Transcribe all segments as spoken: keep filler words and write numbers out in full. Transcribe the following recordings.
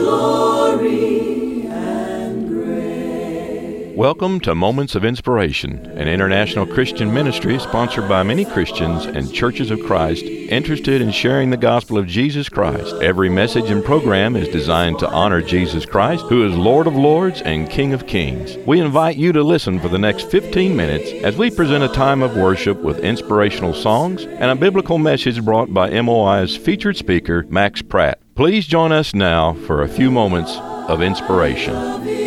glory and grace. Welcome to Moments of Inspiration, an international Christian ministry sponsored by many Christians and churches of Christ interested in sharing the gospel of Jesus Christ. Every message and program is designed to honor Jesus Christ, who is Lord of Lords and King of Kings. We invite you to listen for the next fifteen minutes as we present a time of worship with inspirational songs and a biblical message brought by M O I's featured speaker, Max Pratt. Please join us now for a few moments of inspiration.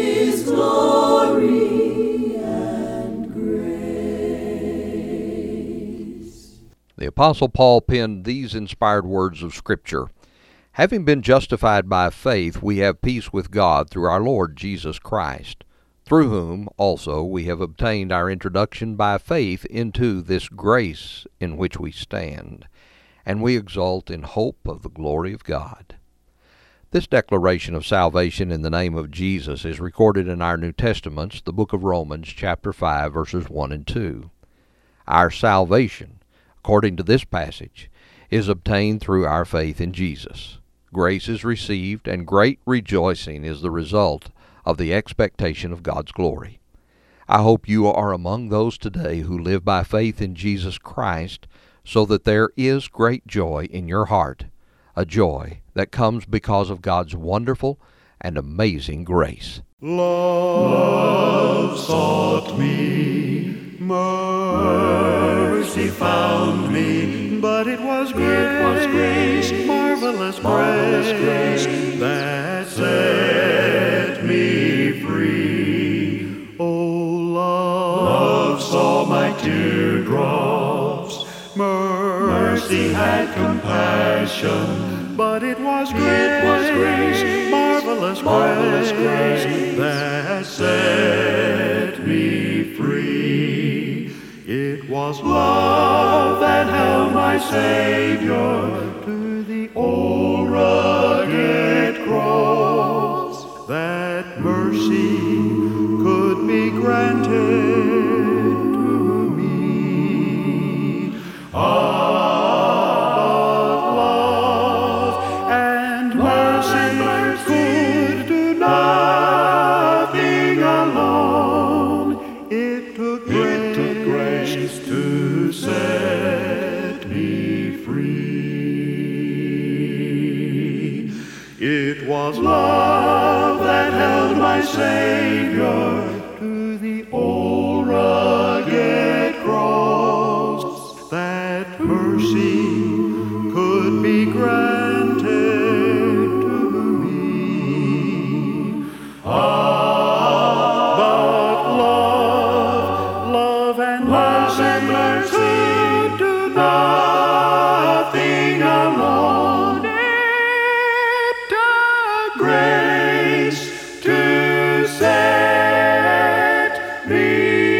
The Apostle Paul penned these inspired words of Scripture. Having been justified by faith, we have peace with God through our Lord Jesus Christ, through whom also we have obtained our introduction by faith into this grace in which we stand, and we exult in hope of the glory of God. This declaration of salvation in the name of Jesus is recorded in our New Testaments, the book of Romans, chapter five, verses one and two. Our salvation, according to this passage, is obtained through our faith in Jesus. Grace is received, and great rejoicing is the result of the expectation of God's glory. I hope you are among those today who live by faith in Jesus Christ, so that there is great joy in your heart, a joy that comes because of God's wonderful and amazing grace. Love sought me, mercy found me, but it was grace, it was grace, marvelous, marvelous grace, grace that set me free. Oh, love, love saw my teardrops, mercy had compassion, but it was grace, it was grace, marvelous, marvelous grace, grace that set me free. It was love that held my Savior to the old rugged cross, that mercy could be granted to me. Ah, but love and mercy could do nothing alone. It took grace to set me free. It was love that held my Savior to the old rugged cross, that mercy could be granted to me. Ah, but love, love and mercy, and mercy could do nothing alone. It took grace to set me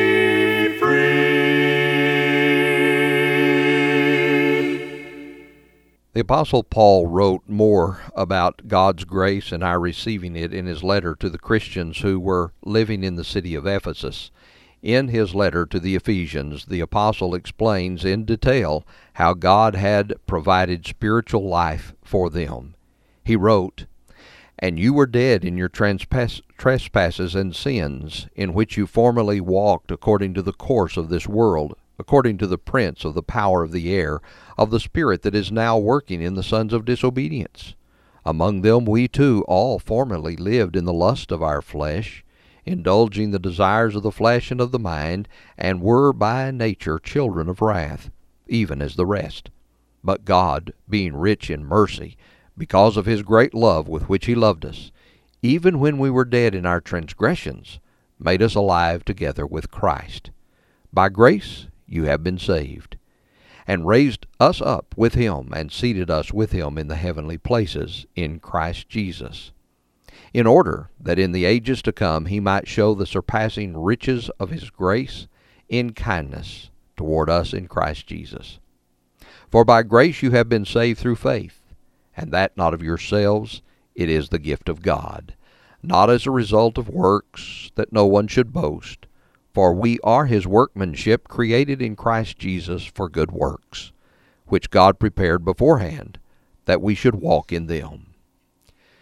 free. The Apostle Paul wrote more about God's grace and our receiving it in his letter to the Christians who were living in the city of Ephesus. In his letter to the Ephesians, the apostle explains in detail how God had provided spiritual life for them. He wrote, "And you were dead in your transpass- trespasses and sins, in which you formerly walked according to the course of this world, according to the prince of the power of the air, of the spirit that is now working in the sons of disobedience. Among them we too all formerly lived in the lust of our flesh, indulging the desires of the flesh and of the mind, and were by nature children of wrath, even as the rest. But God, being rich in mercy, because of his great love with which he loved us, even when we were dead in our transgressions, made us alive together with Christ. By grace you have been saved, and raised us up with him, and seated us with him in the heavenly places in Christ Jesus, in order that in the ages to come he might show the surpassing riches of his grace in kindness toward us in Christ Jesus. For by grace you have been saved through faith, and that not of yourselves, it is the gift of God, not as a result of works, that no one should boast. For we are his workmanship, created in Christ Jesus for good works, which God prepared beforehand, that we should walk in them."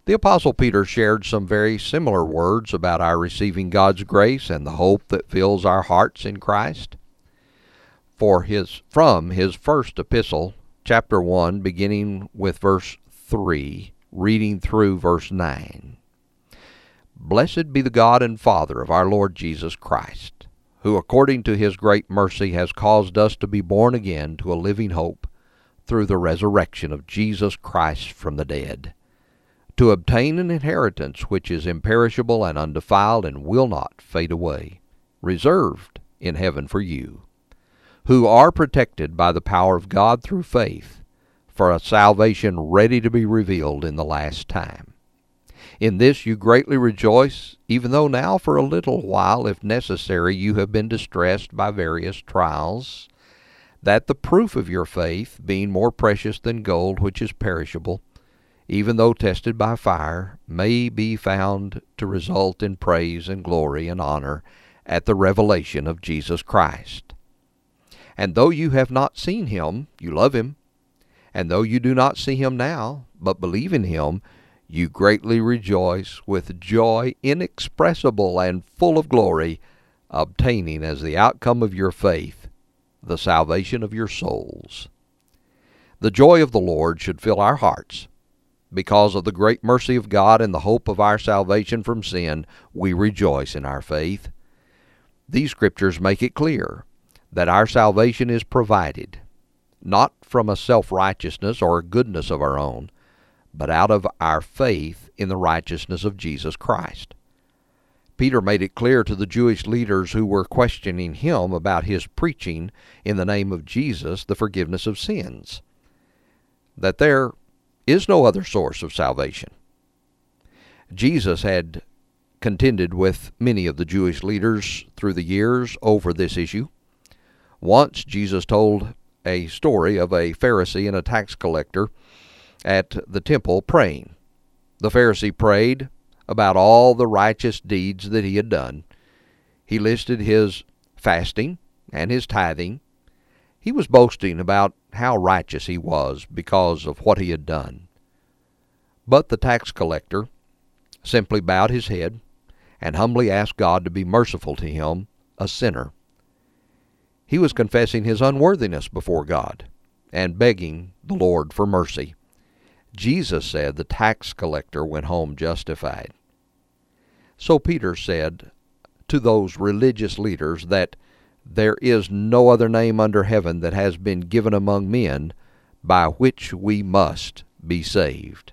The Apostle Peter shared some very similar words about our receiving God's grace and the hope that fills our hearts in Christ. For his, from his first epistle, chapter one, beginning with verse three, reading through verse nine. Blessed be the God and Father of our Lord Jesus Christ, who according to his great mercy has caused us to be born again to a living hope through the resurrection of Jesus Christ from the dead, to obtain an inheritance which is imperishable and undefiled and will not fade away, reserved in heaven for you, who are protected by the power of God through faith, for a salvation ready to be revealed in the last time. In this you greatly rejoice, even though now for a little while, if necessary, you have been distressed by various trials, that the proof of your faith, being more precious than gold which is perishable, even though tested by fire, may be found to result in praise and glory and honor at the revelation of Jesus Christ. And though you have not seen him, you love him. And though you do not see him now, but believe in him, you greatly rejoice with joy inexpressible and full of glory, obtaining as the outcome of your faith the salvation of your souls. The joy of the Lord should fill our hearts. Because of the great mercy of God and the hope of our salvation from sin, we rejoice in our faith. These scriptures make it clear that our salvation is provided, not from a self-righteousness or a goodness of our own, but out of our faith in the righteousness of Jesus Christ. Peter made it clear to the Jewish leaders who were questioning him about his preaching in the name of Jesus the forgiveness of sins, that there is no other source of salvation. Jesus had contended with many of the Jewish leaders through the years over this issue. Once Jesus told a story of a Pharisee and a tax collector at the temple praying. The Pharisee prayed about all the righteous deeds that he had done. He listed his fasting and his tithing. He was boasting about how righteous he was because of what he had done. But the tax collector simply bowed his head and humbly asked God to be merciful to him, a sinner. He was confessing his unworthiness before God and begging the Lord for mercy. Jesus said the tax collector went home justified. So Peter said to those religious leaders that there is no other name under heaven that has been given among men by which we must be saved.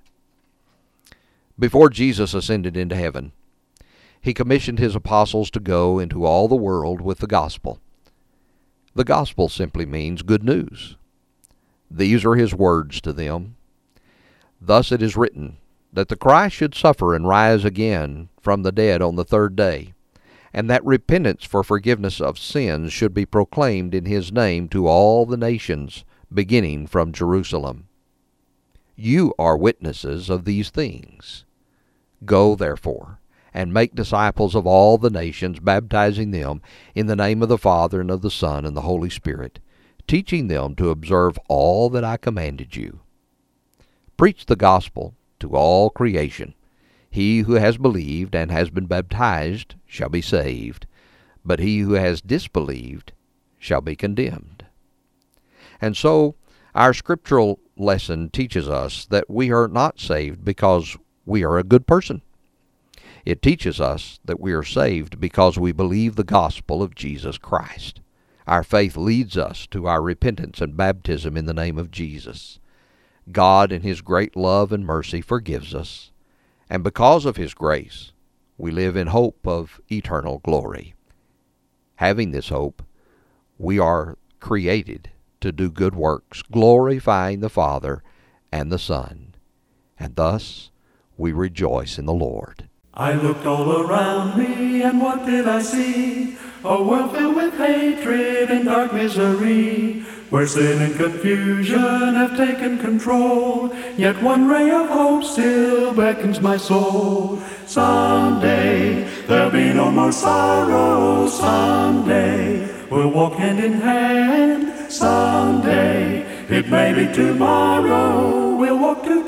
Before Jesus ascended into heaven, he commissioned his apostles to go into all the world with the gospel. The gospel simply means good news. These are his words to them. Thus it is written, that the Christ should suffer and rise again from the dead on the third day, and that repentance for forgiveness of sins should be proclaimed in his name to all the nations, beginning from Jerusalem. You are witnesses of these things. Go, therefore, and make disciples of all the nations, baptizing them in the name of the Father, and of the Son, and the Holy Spirit, teaching them to observe all that I commanded you. Preach the gospel to all creation. He who has believed and has been baptized shall be saved, but he who has disbelieved shall be condemned. And so our scriptural lesson teaches us that we are not saved because we are a good person. It teaches us that we are saved because we believe the gospel of Jesus Christ. Our faith leads us to our repentance and baptism in the name of Jesus. God, in his great love and mercy, forgives us, and because of his grace, we live in hope of eternal glory. Having this hope, we are created to do good works, glorifying the Father and the Son, and thus we rejoice in the Lord. I looked all around me, and what did I see? A world filled with hatred and dark misery, where sin and confusion have taken control. Yet one ray of hope still beckons my soul. Someday there'll be no more sorrow. Someday we'll walk hand in hand. Someday, it may be tomorrow, we'll walk together.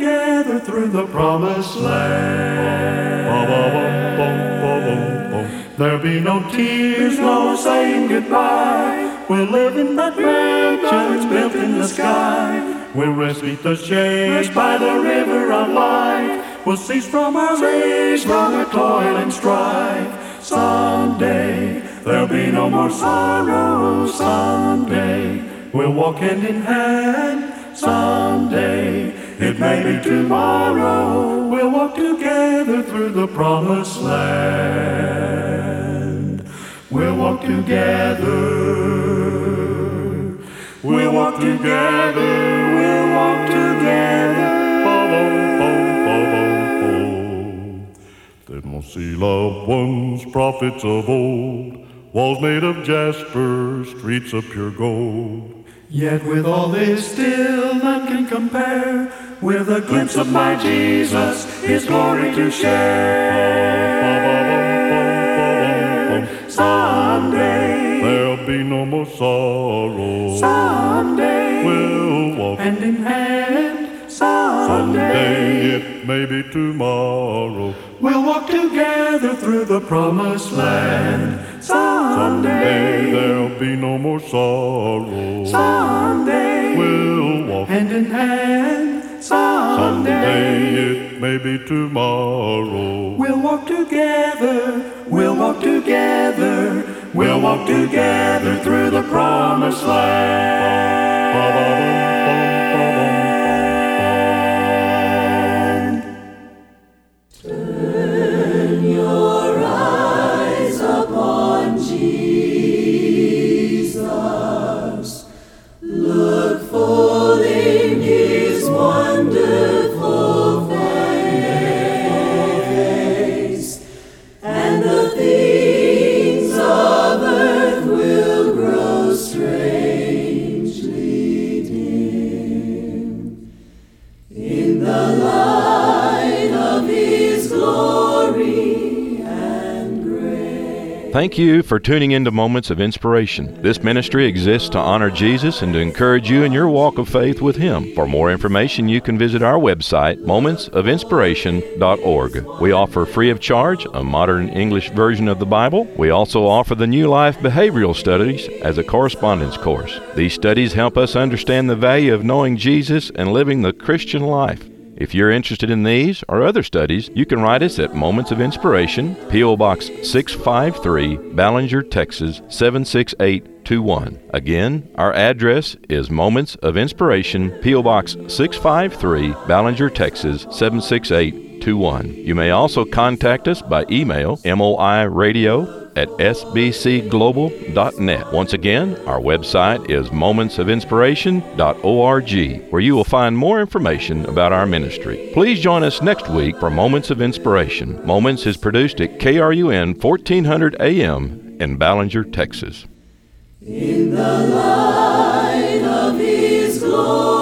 together through the promised land. There'll be no tears, no saying goodbye. We'll live in that mansion built in the sky. We'll rest beneath the shades by the river of life. We'll cease from our ways, from our toil and strife. Someday there'll be no more sorrow. Someday we'll walk hand in hand. Someday, it may be tomorrow, we'll walk together through the promised land. We'll walk together. We'll walk together. We'll walk together. Then we'll see loved ones, prophets of old, walls made of jasper, streets of pure gold. Yet with all this still none can compare with a glimpse of my Jesus, His glory to share. Someday there'll be no more sorrow. Someday we'll walk hand in hand. Someday, Someday it may be tomorrow, we'll walk together through the promised land. Someday there'll be no more sorrow. Someday we'll walk hand in hand. Someday, Someday it may be tomorrow, we'll walk together. We'll walk together. We'll walk together through the promised land. Thank you for tuning into Moments of Inspiration. This ministry exists to honor Jesus and to encourage you in your walk of faith with Him. For more information, you can visit our website, moments of inspiration dot org. We offer free of charge a modern English version of the Bible. We also offer the New Life Behavioral Studies as a correspondence course. These studies help us understand the value of knowing Jesus and living the Christian life. If you're interested in these or other studies, you can write us at Moments of Inspiration, P O Box six five three, Ballinger, Texas seven six eight two one. Again, our address is Moments of Inspiration, P O Box six five three, Ballinger, Texas seven six eight two one. You may also contact us by email, moiradio at s b c global dot net. Once again, our website is moments of inspiration dot org, where you will find more information about our ministry. Please join us next week for Moments of Inspiration. Moments is produced at K R U N fourteen hundred A M in Ballinger, Texas. In the light of His glory.